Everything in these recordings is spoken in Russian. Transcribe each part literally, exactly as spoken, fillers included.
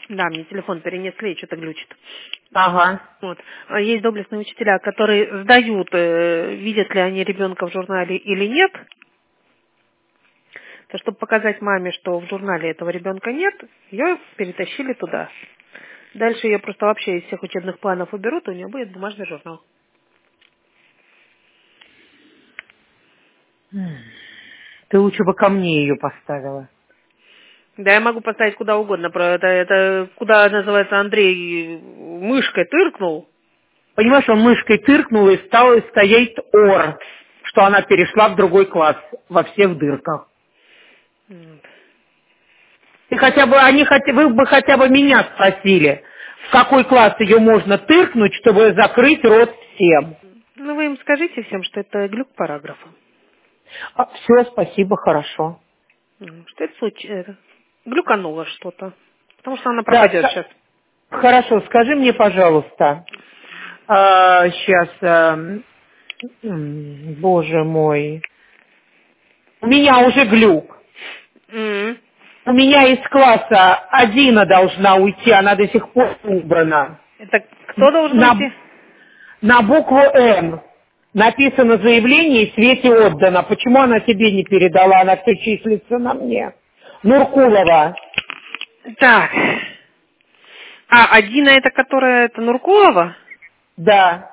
Да, мне телефон перенесли, и что-то глючит. Ага. Вот. Есть доблестные учителя, которые сдают, э, видят ли они ребенка в журнале или нет. То, чтобы показать маме, что в журнале этого ребенка нет, ее перетащили туда. Дальше ее просто вообще из всех учебных планов уберут, и у нее будет бумажный журнал. Ты лучше бы ко мне ее поставила. Да, я могу поставить куда угодно. Про это, это куда, называется, Андрей мышкой тыркнул. Понимаешь, он мышкой тыркнул и стал стоять ор, что она перешла в другой класс во всех дырках. Вот. Ты хотя бы, они хотя, вы бы хотя бы меня спросили, в какой класс ее можно тыркнуть, чтобы закрыть рот всем. Ну, вы им скажите всем, что это глюк параграфа. А, все, спасибо, хорошо. Что это случилось? Глюкануло что-то. Потому что она Да, пропадет сейчас. хорошо, скажи мне, пожалуйста, а, сейчас, а, м, боже мой, у меня уже глюк. Mm-hmm. У меня из класса Адина должна уйти, она до сих пор убрана. Это кто должен На, уйти? на букву М написано заявление, и Свете отдано. Почему она тебе не передала? Она все числится на мне. Нуркулова. Так. А, Адина это которая, это Нуркулова? Да.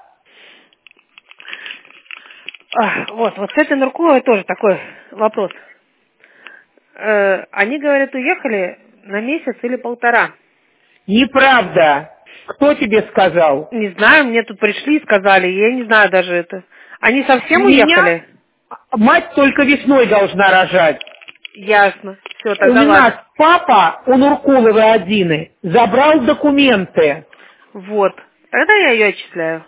А, вот, вот с этой Нуркуловой тоже такой вопрос. Э, они, говорят, уехали на месяц или полтора. Неправда. Кто тебе сказал? Не знаю, мне тут пришли и сказали, я не знаю даже это. Они У совсем меня уехали? мать только весной должна рожать. Ясно. Все, У тогда нас ладно. папа у Нуркуловой Адины забрал документы. Вот. Тогда я ее отчисляю.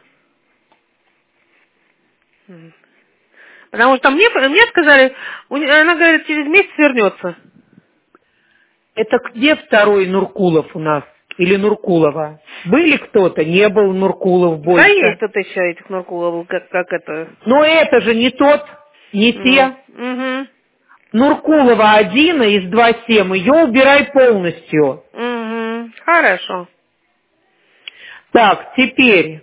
М. Потому что мне, мне сказали, у не- она говорит, через месяц вернется. Это где второй Нуркулов у нас? Или Нуркулова? Были кто-то? Не был Нуркулов Да, есть больше. тут еще этих Нуркуловых, как, как это. Но это же не тот, не Ну, те. угу, Нуркулова один из два семь, ее убирай полностью. угу, хорошо. Так, теперь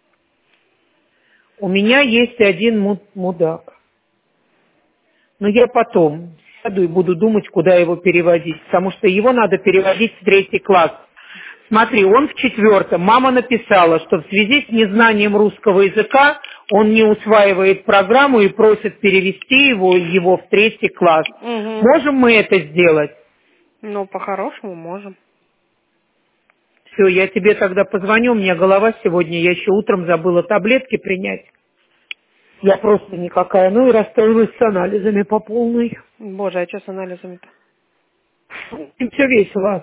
у меня есть один му- мудак. Но я потом сяду и буду думать, куда его переводить, потому что его надо переводить в третий класс. Смотри, он в четвертом. Мама написала, что в связи с незнанием русского языка он не усваивает программу и просит перевести его, его в третий класс. Угу. Можем мы это сделать? Ну, по-хорошему можем. Все, я тебе тогда позвоню, у меня голова сегодня, я еще утром забыла таблетки принять. Я просто никакая, ну и расстроилась с анализами по полной. Боже, а что с анализами-то? И все весело.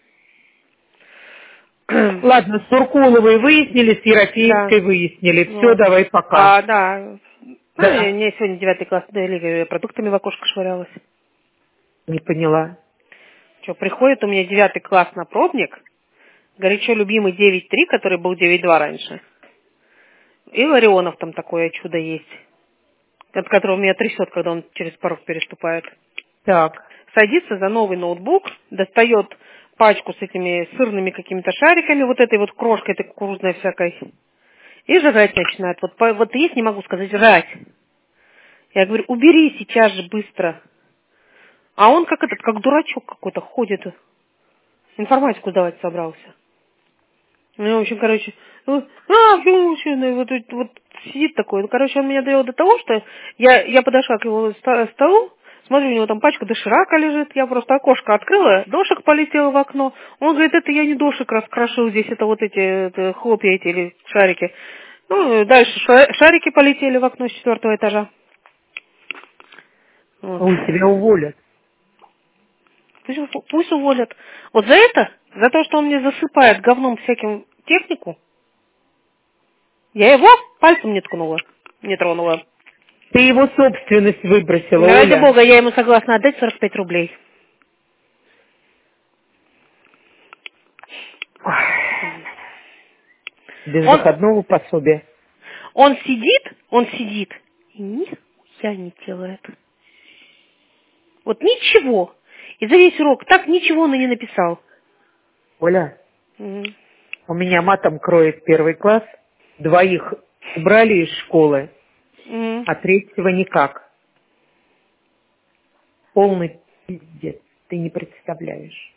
Ладно, с Туркуловой выяснили, с Да. Ерофеевской выяснили. Все, Вот. давай пока. А, да. Ну, Да. мне сегодня девятый класс дали, продуктами в окошко швырялась. Не поняла. Что, приходит у меня девятый класс на пробник, горячо любимый девять три, который был девять два раньше. И Ларионов там такое чудо есть, от которого меня трясет, когда он через порог переступает. Так. Садится за новый ноутбук, достает пачку с этими сырными какими-то шариками, вот этой вот крошкой, этой кукурузной всякой, и жрать начинает. Вот, по- вот есть, не могу сказать, жрать. Я говорю, убери сейчас же быстро. А он как этот, как дурачок какой-то ходит, информатику сдавать собрался. Ну, в общем, короче, ну, а, ну, вот, вот, вот сидит такой. Ну, короче, он меня довел до того, что я, я подошла к его ста- столу, смотрю, у него там пачка доширака лежит, я просто окошко открыла, дошик полетел в окно. Он говорит, это я не дошик раскрошил, здесь это вот эти это, хлопья эти или шарики. Ну, дальше ша- шарики полетели в окно с четвертого этажа. Вот. Ой, тебя уволят. Пусть, пусть уволят. Вот за это, за то, что он мне засыпает говном всяким технику, я его пальцем не ткнула, не тронула. Ты его собственность выбросила, Ради Оля. бога, я ему согласна отдать сорок пять рублей. Без Он, выходного пособия. он сидит, он сидит и нихуя не делает. Вот ничего. И за весь урок так ничего он и не написал. Оля, Угу. у меня матом кроет первый класс. Двоих убрали из школы, Угу. а третьего никак. Полный пиздец. Ты не представляешь.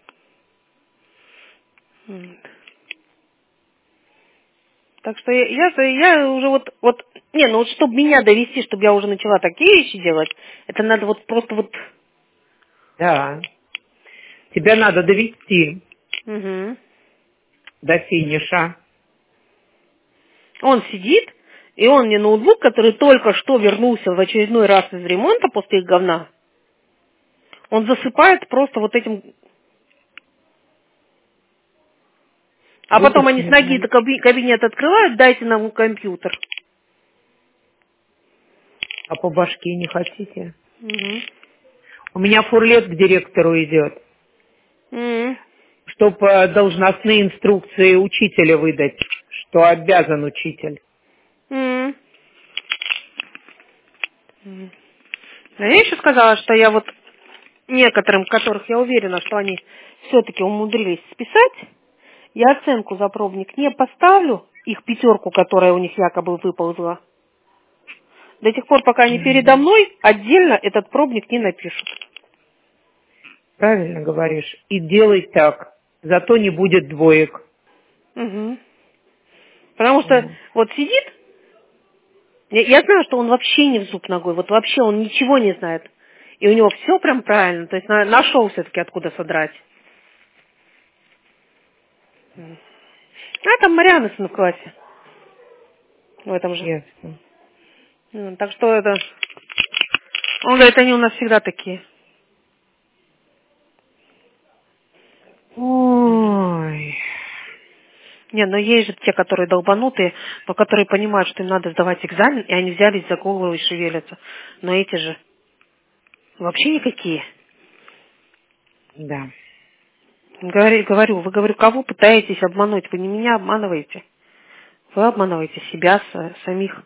Так что я, я, я уже вот, вот, не, ну вот чтобы меня довести, чтобы я уже начала такие вещи делать, это надо вот просто вот... Да. Тебя надо довести Угу. до финиша. Он сидит, и он мне ноутбук, который только что вернулся в очередной раз из ремонта после их говна, он засыпает просто вот этим... А потом они с Выпущенный, ноги знаешь. каби- кабинет открывают, дайте нам компьютер. А по башке не хотите? Угу. У меня фурлет к директору идет, Угу. чтобы должностные инструкции учителя выдать, что обязан учитель. Угу. А я еще сказала, что я вот некоторым, которых я уверена, что они все-таки умудрились списать, я оценку за пробник не поставлю, их пятерку, которая у них якобы выползла, до тех пор, пока они передо Мгм. мной отдельно этот пробник не напишут. Правильно говоришь. И делай так. Зато не будет двоек. Угу. Потому что Вот. вот сидит, я, я знаю, что он вообще не в зуб ногой, вот вообще он ничего не знает. И у него все прям правильно, то есть на- нашел все-таки откуда содрать. М. А там Марианна сын в классе, в этом же. Ясно. М, Так что это... Он говорит, они у нас всегда такие. Ой. Не, но есть же те, которые долбанутые, но которые понимают, что им надо сдавать экзамен, и они взялись за голову и шевелятся. Но эти же вообще никакие. Да. Говорю, говорю, вы, говорю, кого пытаетесь обмануть? Вы не меня обманываете. Вы обманываете себя с- самих.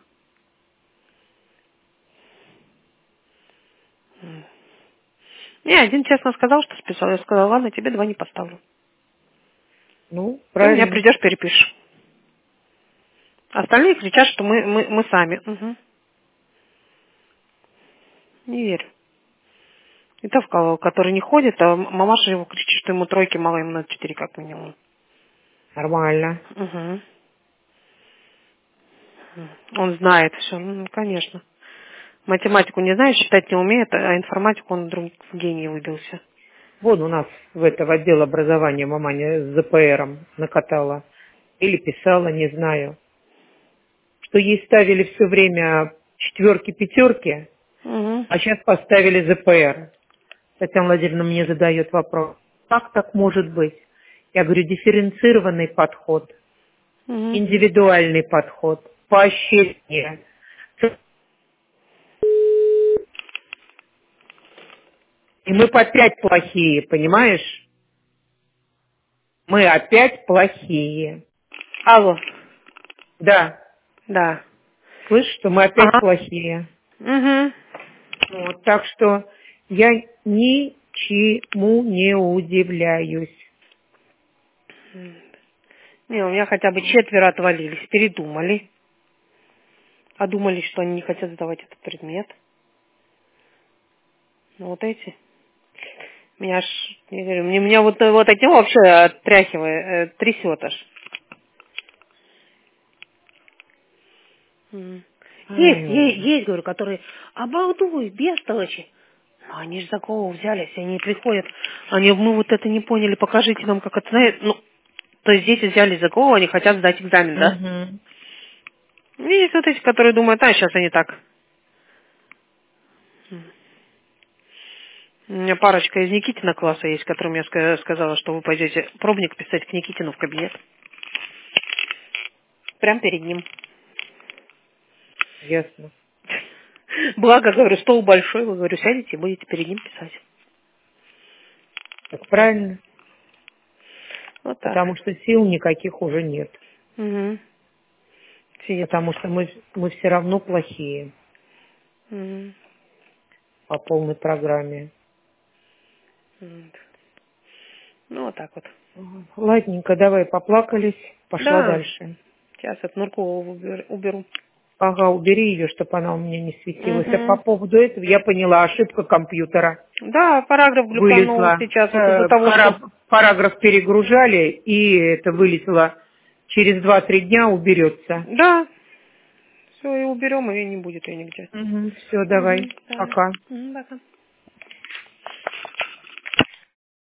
М. Не, один честно сказал, что списал. Я сказала, ладно, тебе два не поставлю. Ну, Ты у меня правильно. придешь, перепишешь. Остальные кричат, что мы, мы, мы сами. Угу. Не верю. И Тавкалова, который не ходит, а м- мамаша его кричит, что ему тройки мало, ему надо четыре как минимум. Нормально. Угу. Он знает все, ну, конечно. Математику не знает, считать не умеет, а информатику он вдруг в гении выбился. Вон у нас в это в отдел образования маманя с ЗПРом накатала. Или писала, не знаю. Что ей ставили все время четверки, пятерки, Угу. а сейчас поставили ЗПР. Татьяна Владимировна мне задает вопрос. Как так может быть? Я говорю, дифференцированный подход, Угу. индивидуальный подход, поощрение. И мы опять плохие, понимаешь? Мы опять плохие. Алло. Да, Да. слышишь, что мы опять Ага. плохие. Угу. Вот, так что я ничему не удивляюсь. Не, у меня хотя бы четверо отвалились, передумали. А думали, что они не хотят сдавать этот предмет. Ну вот эти. Меня аж, я говорю, мне, меня вот, вот от него вообще оттряхивает, э, трясет аж. М. Есть, Ай, есть, Оля. есть, говорю, которые обалдуют, бестолочи. Но они же за голову взялись, они приходят. Они, мы вот это не поняли, покажите нам, как это, знаете, ну, то есть дети взялись за голову, они хотят сдать экзамен, да? Угу. И есть вот эти, которые думают, а, сейчас они так. У меня парочка из Никитина класса есть, которым я ска- сказала, что вы пойдете пробник писать к Никитину в кабинет. Прям перед ним. Ясно. Благо, говорю, стол большой, вы, говорю, сядете и будете перед ним писать. Так правильно. Вот так. Потому что сил никаких уже нет. Угу. Сидит. Потому что мы, мы все равно плохие Угу. по полной программе. Вот. Ну, вот так вот. Ладненько, давай, поплакались, пошла Да. дальше. Сейчас от Нуркову уберу. Ага, убери ее, чтобы она у меня не светилась. Угу. А по поводу этого я поняла, ошибка компьютера. Да, параграф глюканул Вылезла. сейчас вот Э, из-за того, пара- что... Параграф перегружали, и это вылезло. Через два-три дня уберется. Да. Все, и уберем, и не будет ее нигде. Угу, все, давай. Угу, да. Пока. Угу, пока.